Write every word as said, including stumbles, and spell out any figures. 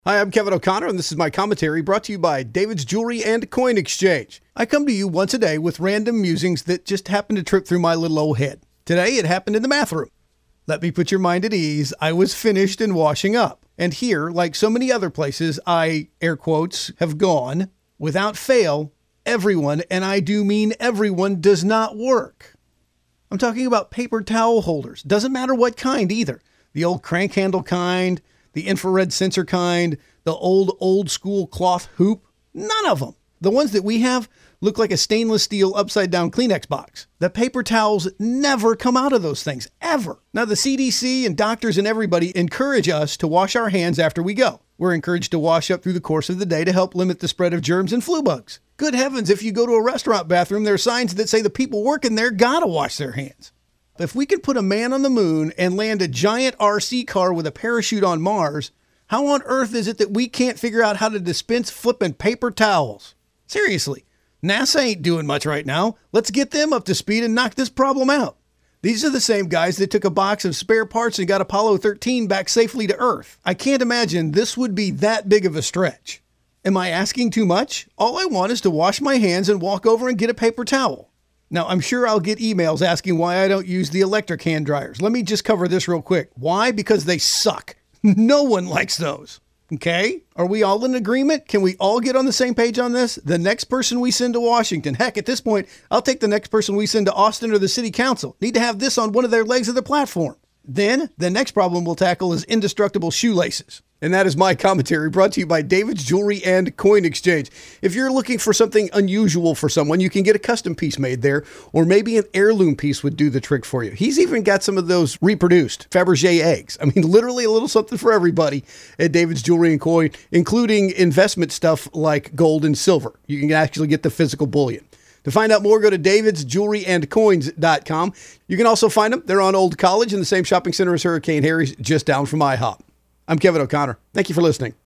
Hi, I'm Kevin O'Connor, and this is my commentary brought to you by David's Jewelry and Coin Exchange. I come to you once a day with random musings that just happen to trip through my little old head. Today, it happened in the bathroom. Let me put your mind at ease. I was finished and washing up. And here, like so many other places I, air quotes, have gone, without fail, everyone, and I do mean everyone, does not work. I'm talking about paper towel holders. Doesn't matter what kind either. The old crank handle kind, the infrared sensor kind, the old, old school cloth hoop. None of them. The ones that we have look like a stainless steel upside down Kleenex box. The paper towels never come out of those things, ever. Now, the C D C and doctors and everybody encourage us to wash our hands after we go. We're encouraged to wash up through the course of the day to help limit the spread of germs and flu bugs. Good heavens, if you go to a restaurant bathroom, there are signs that say the people working there gotta wash their hands. If we could put a man on the moon and land a giant R C car with a parachute on Mars, how on earth is it that we can't figure out how to dispense flipping paper towels? Seriously, NASA ain't doing much right now. Let's get them up to speed and knock this problem out. These are the same guys that took a box of spare parts and got Apollo thirteen back safely to Earth. I can't imagine this would be that big of a stretch. Am I asking too much? All I want is to wash my hands and walk over and get a paper towel. Now, I'm sure I'll get emails asking why I don't use the electric hand dryers. Let me just cover this real quick. Why? Because they suck. No one likes those. Okay? Are we all in agreement? Can we all get on the same page on this? The next person we send to Washington, heck, at this point, I'll take the next person we send to Austin or the city council. Need to have this on one of their legs of the platform. Then, the next problem we'll tackle is indestructible shoelaces. And that is my commentary brought to you by David's Jewelry and Coin Exchange. If you're looking for something unusual for someone, you can get a custom piece made there, or maybe an heirloom piece would do the trick for you. He's even got some of those reproduced Fabergé eggs. I mean, literally a little something for everybody at David's Jewelry and Coin, including investment stuff like gold and silver. You can actually get the physical bullion. To find out more, go to davids jewelry and coins dot com. You can also find them. They're on Old College in the same shopping center as Hurricane Harry's, just down from IHOP. I'm Kevin O'Connor. Thank you for listening.